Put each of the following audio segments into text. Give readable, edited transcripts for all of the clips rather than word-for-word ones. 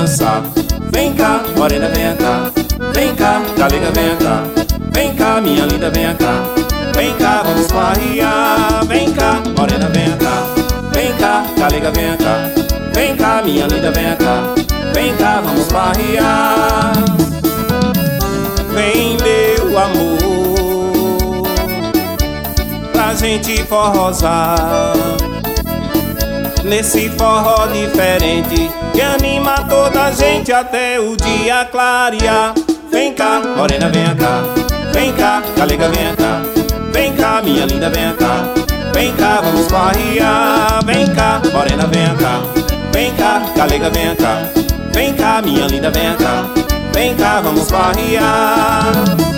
dançar. Vem cá, morena, vem cá. Vem cá, galega, vem cá. Vem cá, minha linda, vem cá. Vem cá, vamos farrear. Vem cá, morena, vem cá. Vem cá, galega, vem cá. Vem cá, minha linda, vem cá. Vem cá, vamos farrear. Vem, meu amor, pra gente forrosar nesse forró diferente que anima toda a gente até o dia clarear. Vem cá, morena, vem cá. Vem cá, galega, vem cá. Vem cá, minha linda, vem cá. Vem cá, vamos farrear. Vem cá, morena, vem cá. Vem cá, galega, vem cá. Vem cá, minha linda, vem cá. Vem cá, vamos farrear.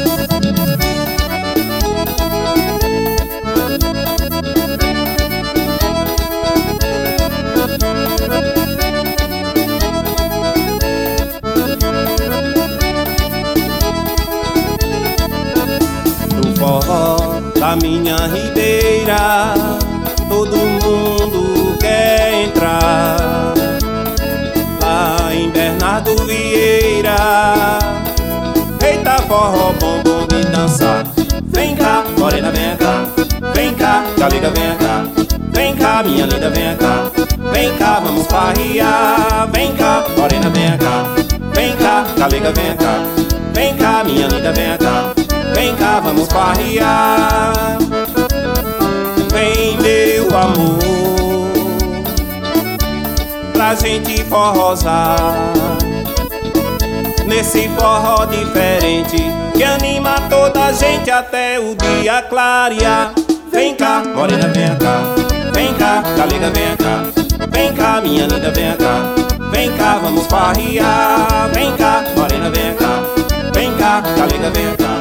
No forró da minha ribeira todo mundo quer entrar. Lá em Bernardo Vieira, eita forró bom, bom de dançar. Vem cá, morena, vem cá. Vem cá, galega, vem cá. Vem cá, minha linda, vem cá. Vem cá, vamos farrear. Vem cá, morena, vem cá. Vem cá, galega, vem cá. Vem cá, minha linda, vem cá. Vem cá, vamos farrear. Vem, meu amor, pra gente forrosar nesse forró diferente que anima toda a gente até o dia clarear. Vem cá, morena, vem cá. Vem cá, galega, vem cá. Vem cá, minha linda, vem cá. Vem cá, vamos farrear. Vem cá, morena, vem cá. Vem cá, galega, vem cá.